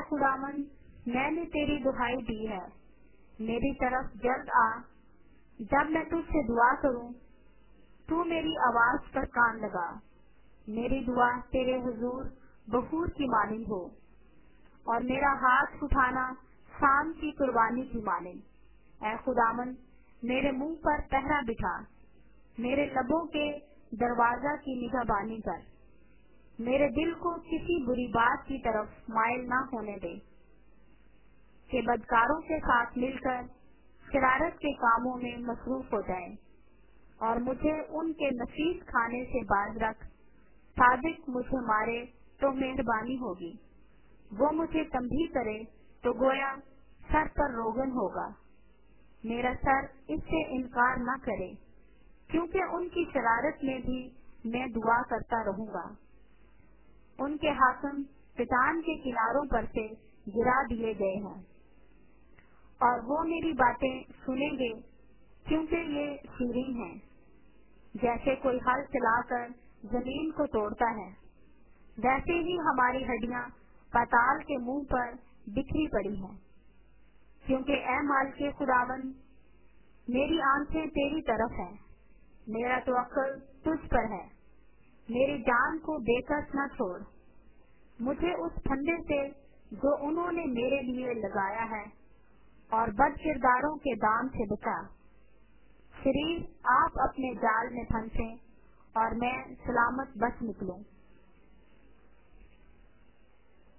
खुदावन, मैंने तेरी दुहाई दी है, मेरी तरफ जल्द आ। जब मैं तुझसे दुआ करूं, तू मेरी आवाज पर कान लगा। मेरी दुआ तेरे हुजूर बखूर की मानिंद हो, और मेरा हाथ उठाना शाम की कुर्बानी की मानिंद। ऐ खुदावन, मेरे मुंह पर पहरा बिठा, मेरे लबों के दरवाजा की निगहबानी कर। मेरे दिल को किसी बुरी बात की तरफ माइल ना होने दे, कि बदकारों के साथ मिलकर शरारत के कामों में मसरूफ हो जाए, और मुझे उनके नफीस खाने से बाज रख। सादिक मुझे मारे तो मेहरबानी होगी, वो मुझे तंबी करे तो गोया सर पर रोगन होगा। मेरा सर इससे इनकार न करे, क्योंकि उनकी शरारत में भी मैं दुआ करता रहूंगा। उनके हाकिम पितान के किनारों पर से गिरा दिए गए हैं, और वो मेरी बातें सुनेंगे, क्योंकि ये शीरीन हैं। जैसे कोई हल चलाकर जमीन को तोड़ता है, वैसे ही हमारी हड्डियां पाताल के मुंह पर बिखरी पड़ी हैं। क्योंकि ऐ मालिक खुदावन, मेरी आंखें तेरी तरफ है, मेरा तवक्कुल तुझ पर है। मेरी जान को बेकस न छोड़, मुझे उस फंदे से जो उन्होंने मेरे लिए लगाया है, और बद किरदारों के दाम से बचा। शरीर आप अपने जाल में फंसे, और मैं सलामत बच निकलूं।